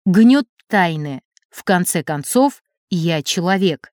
гнет тайны. В конце концов, я человек.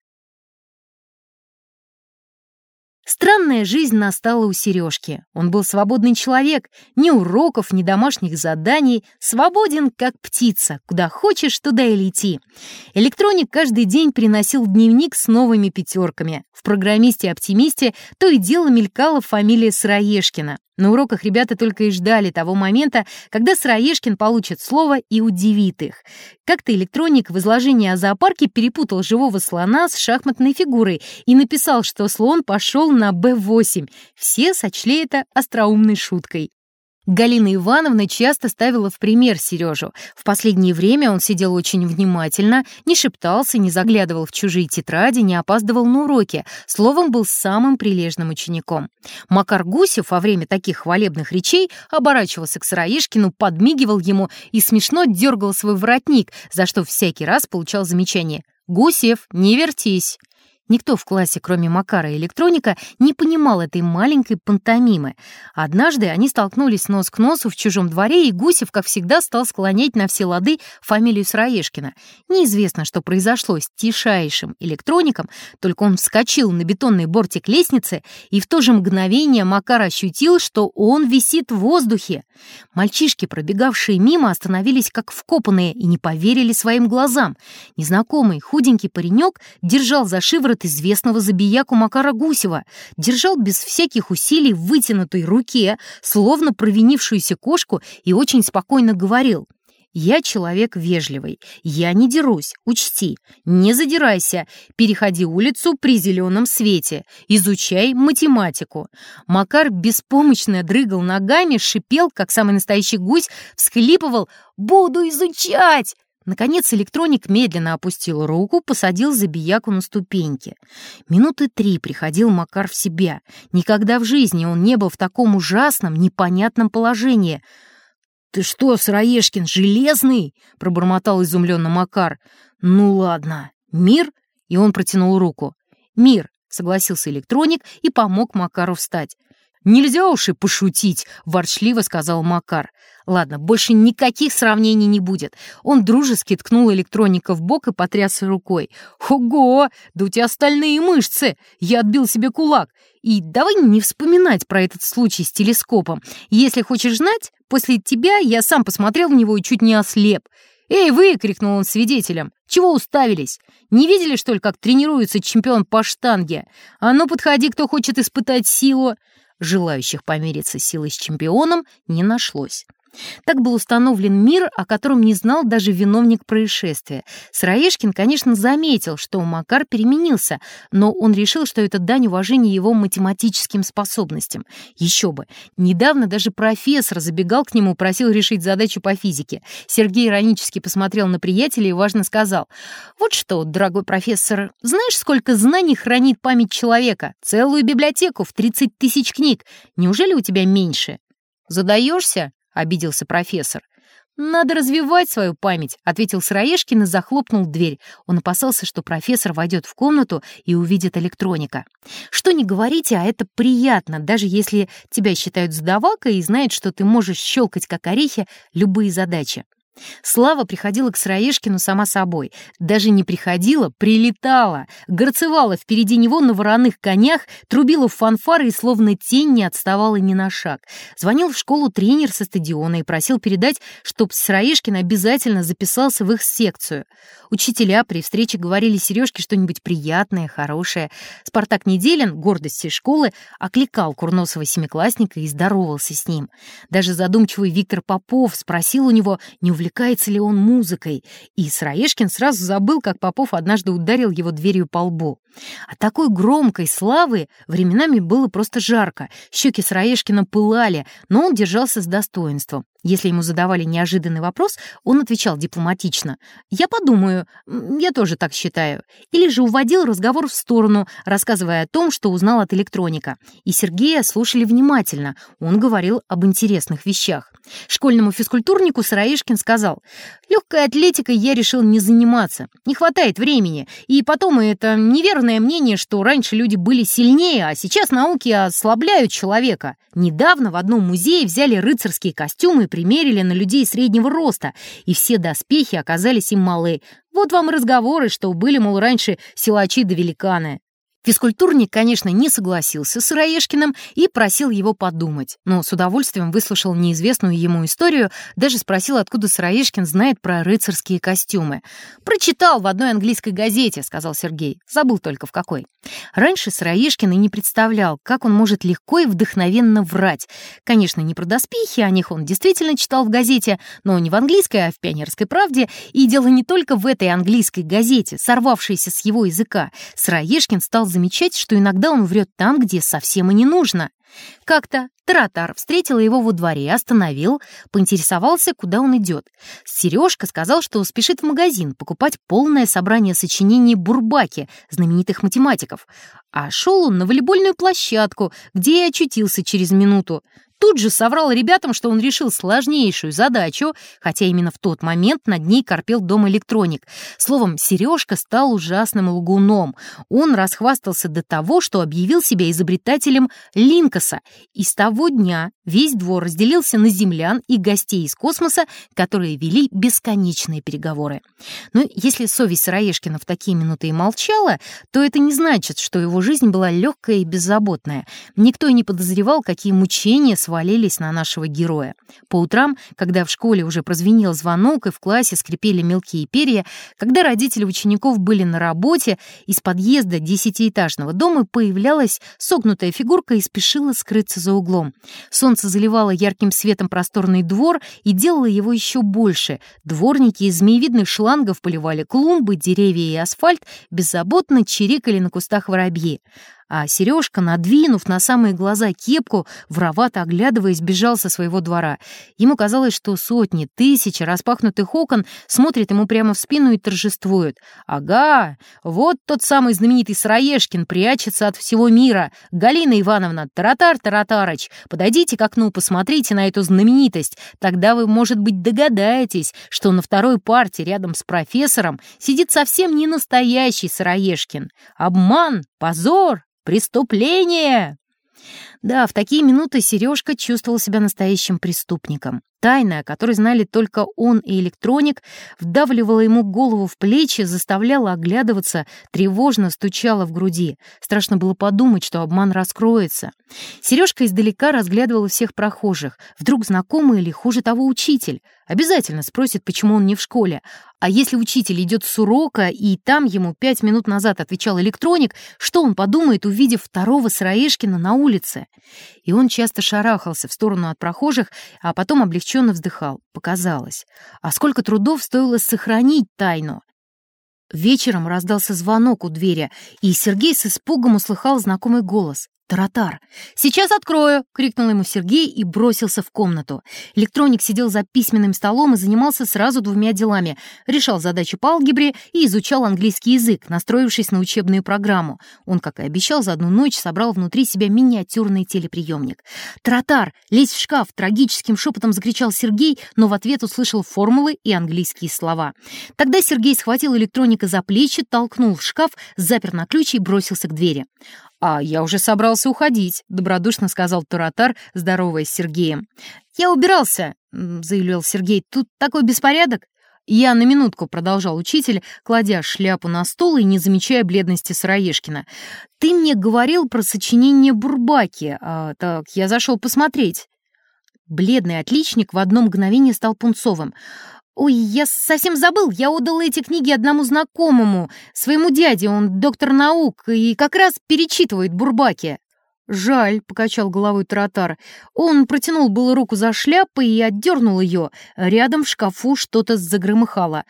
Странная жизнь настала у Сережки. Он был свободный человек, ни уроков, ни домашних заданий, свободен, как птица, куда хочешь, туда и лети. Электроник каждый день приносил дневник с новыми пятерками. В «Программисте-оптимисте» то и дело мелькала фамилия Сыроежкина. На уроках ребята только и ждали того момента, когда Сыроежкин получит слово и удивит их. Как-то электроник в изложении о зоопарке перепутал живого слона с шахматной фигурой и написал, что слон пошел на Б8. Все сочли это остроумной шуткой. Галина Ивановна часто ставила в пример Сережу. В последнее время он сидел очень внимательно, не шептался, не заглядывал в чужие тетради, не опаздывал на уроки. Словом, был самым прилежным учеником. Макар Гусев во время таких хвалебных речей оборачивался к Сыроежкину, подмигивал ему и смешно дергал свой воротник, за что всякий раз получал замечание: «Гусев, не вертись!». Никто в классе, кроме Макара и электроника, не понимал этой маленькой пантомимы. Однажды они столкнулись нос к носу в чужом дворе, и Гусев, как всегда, стал склонять на все лады фамилию Сыроежкина. Неизвестно, что произошло с тишайшим электроником, только он вскочил на бетонный бортик лестницы, и в то же мгновение Макар ощутил, что он висит в воздухе. Мальчишки, пробегавшие мимо, остановились как вкопанные и не поверили своим глазам. Незнакомый худенький паренек держал за шиворот известного забияку Макара Гусева, держал без всяких усилий в вытянутой руке, словно провинившуюся кошку, и очень спокойно говорил: «Я человек вежливый, я не дерусь, учти, не задирайся, переходи улицу при зеленом свете, изучай математику». Макар беспомощно дрыгал ногами, шипел, как самый настоящий гусь, всхлипывал: «Буду изучать!». Наконец электроник медленно опустил руку, посадил забияку на ступеньки. Минуты 3 приходил Макар в себя. Никогда в жизни он не был в таком ужасном, непонятном положении. «Ты что, Сыроежкин, железный?» — пробормотал изумленно Макар. «Ну ладно. Мир?» — и он протянул руку. «Мир», — согласился электроник и помог Макару встать. «Нельзя уж и пошутить», — ворчливо сказал Макар. «Ладно, больше никаких сравнений не будет». Он дружески ткнул электроника в бок и потряс рукой. «Ого, да у тебя стальные мышцы! Я отбил себе кулак. И давай не вспоминать про этот случай с телескопом. Если хочешь знать, после тебя я сам посмотрел в него и чуть не ослеп». «Эй, вы!» — крикнул он свидетелям. «Чего уставились? Не видели, что ли, как тренируется чемпион по штанге? А ну, подходи, кто хочет испытать силу». Желающих помериться силой с чемпионом не нашлось. Так был установлен мир, о котором не знал даже виновник происшествия. Сыроежкин, конечно, заметил, что Макар переменился, но он решил, что это дань уважения его математическим способностям. Еще бы! Недавно даже профессор забегал к нему, просил решить задачу по физике. Сергей иронически посмотрел на приятеля и важно сказал: «Вот что, дорогой профессор, знаешь, сколько знаний хранит память человека? Целую библиотеку в 30 000 книг. Неужели у тебя меньше?» «Задаешься?» — обиделся профессор. «Надо развивать свою память», — ответил Сыроежкин и захлопнул дверь. Он опасался, что профессор войдет в комнату и увидит электроника. Что ни говорите, а это приятно, даже если тебя считают задавакой и знают, что ты можешь щелкать, как орехи, любые задачи. Слава приходила к Сыроежкину сама собой. Даже не приходила, прилетала, горцевала впереди него на вороных конях, трубила в фанфары и словно тень не отставала ни на шаг. Звонил в школу тренер со стадиона и просил передать, чтоб Сыроежкин обязательно записался в их секцию. Учителя при встрече говорили Сережке что-нибудь приятное, хорошее. Спартак Неделин, гордость всей школы, окликал курносого семиклассника и здоровался с ним. Даже задумчивый Виктор Попов спросил у него, не увлекается ли он музыкой, и Сыроежкин сразу забыл, как Попов однажды ударил его дверью по лбу. От такой громкой славы временами было просто жарко, щеки Сыроежкина пылали, но он держался с достоинством. Если ему задавали неожиданный вопрос, он отвечал дипломатично: «Я подумаю, я тоже так считаю». Или же уводил разговор в сторону, рассказывая о том, что узнал от электроника. И Сергея слушали внимательно, он говорил об интересных вещах. Школьному физкультурнику Сыроежкин сказал: «Легкой атлетикой я решил не заниматься, не хватает времени, и потом это неверное мнение, что раньше люди были сильнее, а сейчас науки ослабляют человека. Недавно в одном музее взяли рыцарские костюмы примерили на людей среднего роста, и все доспехи оказались им малы. Вот вам и разговоры, что были, мол, раньше силачи да великаны. Физкультурник, конечно, не согласился с Сыроежкиным и просил его подумать, но с удовольствием выслушал неизвестную ему историю, даже спросил, откуда Сыроежкин знает про рыцарские костюмы. «Прочитал в одной английской газете», — сказал Сергей, забыл только в какой. Раньше Сыроежкин и не представлял, как он может легко и вдохновенно врать. Конечно, не про доспехи, о них он действительно читал в газете, но не в английской, а в «Пионерской правде», и дело не только в этой английской газете, сорвавшейся с его языка. Сыроежкин стал замечать, что иногда он врет там, где совсем и не нужно. Как-то Таратар встретил его во дворе, остановил, поинтересовался, куда он идет. Сережка сказал, что спешит в магазин покупать полное собрание сочинений Бурбаки, знаменитых математиков. А шел он на волейбольную площадку, где и очутился через минуту. Тут же соврал ребятам, что он решил сложнейшую задачу, хотя именно в тот момент над ней корпел дом электроник. Словом, Сережка стал ужасным лгуном. Он расхвастался до того, что объявил себя изобретателем Линкоса. И с того дня весь двор разделился на землян и гостей из космоса, которые вели бесконечные переговоры. Но если совесть Сыроежкина в такие минуты и молчала, то это не значит, что его жизнь была легкая и беззаботная. Никто и не подозревал, какие мучения свалились на нашего героя. По утрам, когда в школе уже прозвенел звонок и в классе скрипели мелкие перья, когда родители учеников были на работе, из подъезда 10-этажного дома появлялась согнутая фигурка и спешила скрыться за углом. Солнце заливало ярким светом просторный двор и делало его еще больше. Дворники из змеевидных шлангов поливали клумбы, деревья и асфальт, беззаботно чирикали на кустах воробьи. А Сережка, надвинув на самые глаза кепку, воровато оглядываясь, бежал со своего двора. Ему казалось, что сотни, тысячи распахнутых окон смотрят ему прямо в спину и торжествуют. «Ага, вот тот самый знаменитый Сыроежкин прячется от всего мира. Галина Ивановна, Таратар Таратарыч, подойдите к окну, посмотрите на эту знаменитость. Тогда вы, может быть, догадаетесь, что на второй парте рядом с профессором сидит совсем не настоящий Сыроежкин. Обман, позор, преступление!» Да, в такие минуты Сережка чувствовал себя настоящим преступником. Тайна, о которой знали только он и электроник, вдавливала ему голову в плечи, заставляла оглядываться, тревожно стучала в груди. Страшно было подумать, что обман раскроется. Сережка издалека разглядывала всех прохожих. Вдруг знакомый или, хуже того, учитель. Обязательно спросит, почему он не в школе. А если учитель идет с урока, и там ему 5 минут назад отвечал электроник, что он подумает, увидев второго Сыроежкина на улице? И он часто шарахался в сторону от прохожих, а потом облегченно вздыхал. Показалось. А сколько трудов стоило сохранить тайну? Вечером раздался звонок у двери, и Сергей с испугом услыхал знакомый голос. «Таратар!» «Сейчас открою!» — крикнул ему Сергей и бросился в комнату. Электроник сидел за письменным столом и занимался сразу двумя делами. Решал задачи по алгебре и изучал английский язык, настроившись на учебную программу. Он, как и обещал, за одну ночь собрал внутри себя миниатюрный телеприемник. «Таратар! Лезь в шкаф!» — трагическим шепотом закричал Сергей, но в ответ услышал формулы и английские слова. Тогда Сергей схватил электроника за плечи, толкнул в шкаф, запер на ключ и бросился к двери. «А я уже собрался уходить», — добродушно сказал Таратар, здороваясь с Сергеем. «Я убирался», — заявил Сергей. «Тут такой беспорядок». «Я на минутку», — продолжал учитель, кладя шляпу на стол и не замечая бледности Сыроежкина. «Ты мне говорил про сочинение Бурбаки. Так я зашел посмотреть». Бледный отличник в одно мгновение стал пунцовым. «Ой, я совсем забыл, я отдал эти книги одному знакомому, своему дяде, он доктор наук и как раз перечитывает Бурбаки». «Жаль», — покачал головой Таратар. Он протянул было руку за шляпой и отдернул ее. Рядом в шкафу что-то загромыхало.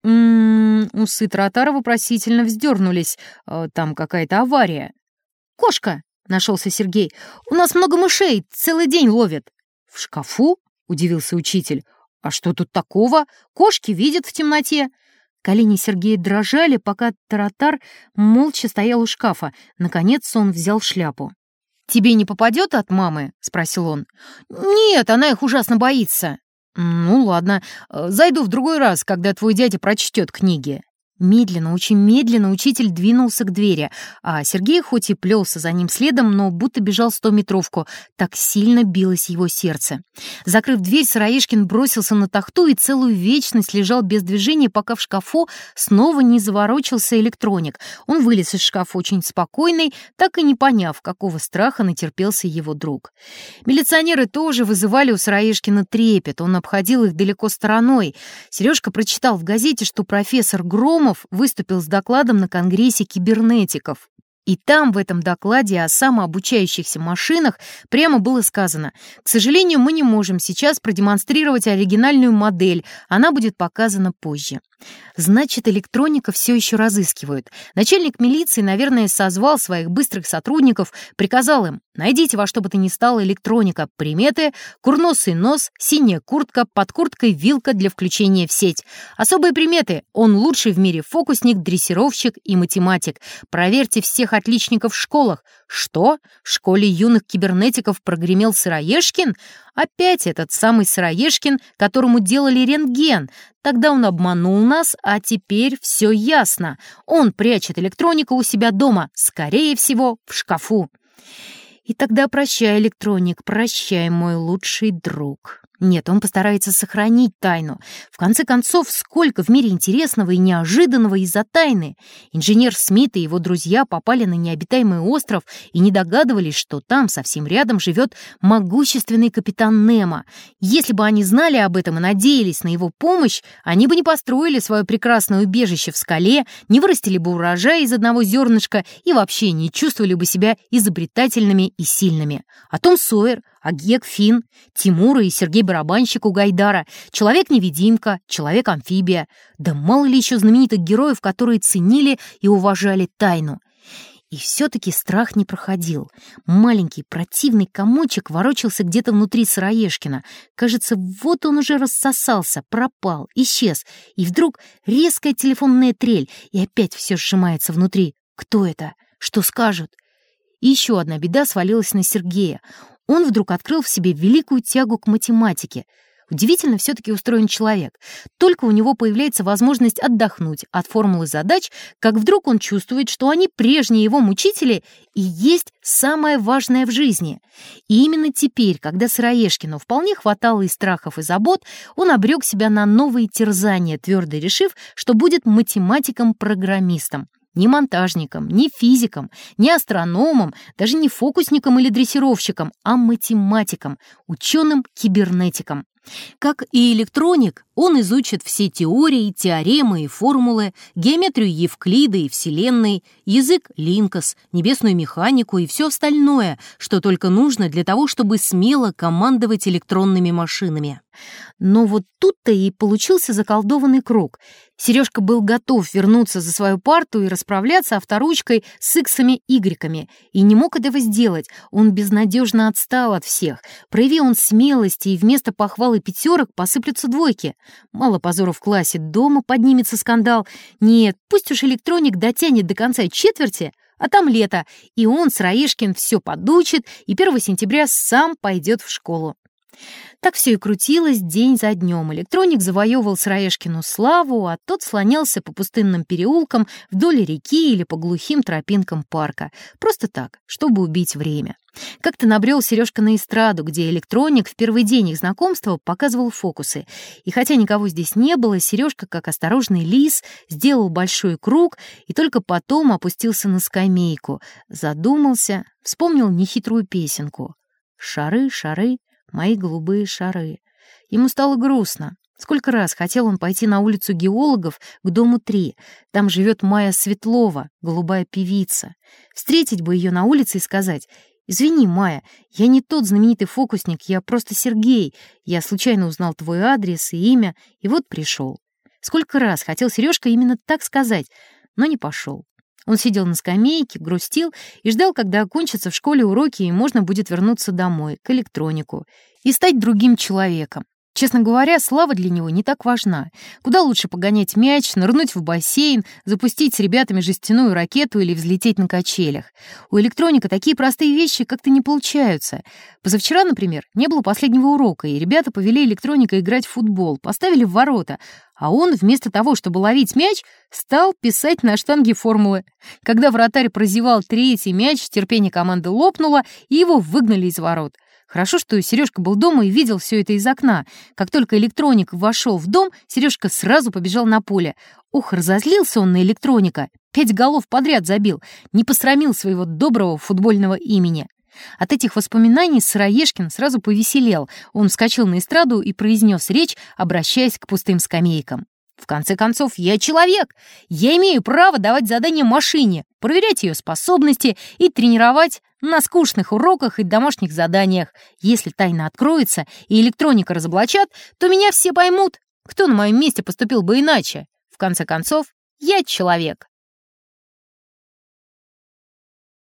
Усы Таратара вопросительно вздернулись. Там какая-то авария. «Кошка», — нашелся Сергей. «У нас много мышей, целый день ловят». «В шкафу?» — удивился учитель. «А что тут такого? Кошки видят в темноте». Колени Сергея дрожали, пока Таратар молча стоял у шкафа. Наконец он взял шляпу. «Тебе не попадет от мамы?» — спросил он. «Нет, она их ужасно боится». «Ну ладно, зайду в другой раз, когда твой дядя прочтет книги». Медленно, очень медленно учитель двинулся к двери, а Сергей хоть и плелся за ним следом, но будто бежал 100-метровку, так сильно билось его сердце. Закрыв дверь, Сыроежкин бросился на тахту и целую вечность лежал без движения, пока в шкафу снова не заворочился электроник. Он вылез из шкафа очень спокойный, так и не поняв, какого страха натерпелся его друг. Милиционеры тоже вызывали у Сыроежкина трепет, он обходил их далеко стороной. Сережка прочитал в газете, что профессор Громов выступил с докладом на Конгрессе кибернетиков. И там, в этом докладе о самообучающихся машинах, прямо было сказано: «К сожалению, мы не можем сейчас продемонстрировать оригинальную модель, она будет показана позже». Значит, электроника все еще разыскивают. Начальник милиции, наверное, созвал своих быстрых сотрудников, приказал им: найдите во что бы то ни стало электроника, приметы, курносый нос, синяя куртка, под курткой вилка для включения в сеть. Особые приметы: он лучший в мире фокусник, дрессировщик и математик. Проверьте всех отличников в школах. Что? В школе юных кибернетиков прогремел Сыроежкин? Опять этот самый Сыроежкин, которому делали рентген. Тогда он обманул нас, а теперь все ясно. Он прячет электронику у себя дома, скорее всего, в шкафу. И тогда прощай, электроник, прощай, мой лучший друг. Нет, он постарается сохранить тайну. В конце концов, сколько в мире интересного и неожиданного из-за тайны. Инженер Смит и его друзья попали на необитаемый остров и не догадывались, что там совсем рядом живет могущественный капитан Немо. Если бы они знали об этом и надеялись на его помощь, они бы не построили свое прекрасное убежище в скале, не вырастили бы урожай из одного зернышка и вообще не чувствовали бы себя изобретательными и сильными. А Том Сойер, а Гек Финн, Тимур и Сергей Барабанщик у Гайдара, Человек-невидимка, Человек-амфибия. Да мало ли еще знаменитых героев, которые ценили и уважали тайну. И все-таки страх не проходил. Маленький противный комочек ворочался где-то внутри Сыроежкина. Кажется, вот он уже рассосался, пропал, исчез. И вдруг резкая телефонная трель, и опять все сжимается внутри. Кто это? Что скажут? И еще одна беда свалилась на Сергея. Он вдруг открыл в себе великую тягу к математике. Удивительно все-таки устроен человек. Только у него появляется возможность отдохнуть от формулы задач, как вдруг он чувствует, что они, прежние его мучители, и есть самое важное в жизни. И именно теперь, когда Сыроежкину вполне хватало и страхов, и забот, он обрек себя на новые терзания, твердо решив, что будет математиком-программистом. Ни монтажником, ни физиком, ни астрономом, даже не фокусником или дрессировщиком, а математиком, ученым-кибернетиком. Как и электроник, он изучит все теории, теоремы и формулы, геометрию Евклида и Вселенной, язык Линкос, небесную механику и все остальное, что только нужно для того, чтобы смело командовать электронными машинами. Но вот тут-то и получился заколдованный круг. Сережка был готов вернуться за свою парту и расправляться авторучкой с иксами, игреками, и не мог этого сделать. Он безнадежно отстал от всех. Прояви он смелости, и вместо похвал и пятерок посыплются двойки. Мало позора в классе, дома поднимется скандал. Нет, пусть уж электроник дотянет до конца четверти, а там лето, и он, Сыроежкин, все подучит, и 1 сентября сам пойдет в школу. Так все и крутилось день за днем. Электроник завоевывал Сыроежкину славу, а тот слонялся по пустынным переулкам вдоль реки или по глухим тропинкам парка. Просто так, чтобы убить время. Как-то набрел Сережка на эстраду, где электроник в первый день их знакомства показывал фокусы. И хотя никого здесь не было, Сережка, как осторожный лис, сделал большой круг и только потом опустился на скамейку. Задумался, вспомнил нехитрую песенку. «Шары, шары, мои голубые шары». Ему стало грустно. Сколько раз хотел он пойти на улицу геологов к дому 3. Там живет Майя Светлова, голубая певица. Встретить бы ее на улице и сказать: «Извини, Майя, я не тот знаменитый фокусник, я просто Сергей. Я случайно узнал твой адрес и имя, и вот пришел». Сколько раз хотел Сережка именно так сказать, но не пошел. Он сидел на скамейке, грустил и ждал, когда окончатся в школе уроки, и можно будет вернуться домой, к электронику, и стать другим человеком. Честно говоря, слава для него не так важна. Куда лучше погонять мяч, нырнуть в бассейн, запустить с ребятами жестяную ракету или взлететь на качелях. У электроника такие простые вещи как-то не получаются. Позавчера, например, не было последнего урока, и ребята повели электроника играть в футбол, поставили в ворота, а он, вместо того, чтобы ловить мяч, стал писать на штанге формулы. Когда вратарь прозевал третий мяч, терпение команды лопнуло, и его выгнали из ворот. Хорошо, что Сережка был дома и видел все это из окна. Как только электроник вошел в дом, Сережка сразу побежал на поле. Ох, разозлился он на электроника. 5 голов подряд забил. Не посрамил своего доброго футбольного имени. От этих воспоминаний Сыроежкин сразу повеселел. Он вскочил на эстраду и произнес речь, обращаясь к пустым скамейкам. В конце концов, я человек. Я имею право давать задания машине, проверять ее способности и тренировать на скучных уроках и домашних заданиях. Если тайна откроется и электроника разоблачат, то меня все поймут. Кто на моем месте поступил бы иначе? В конце концов, я человек.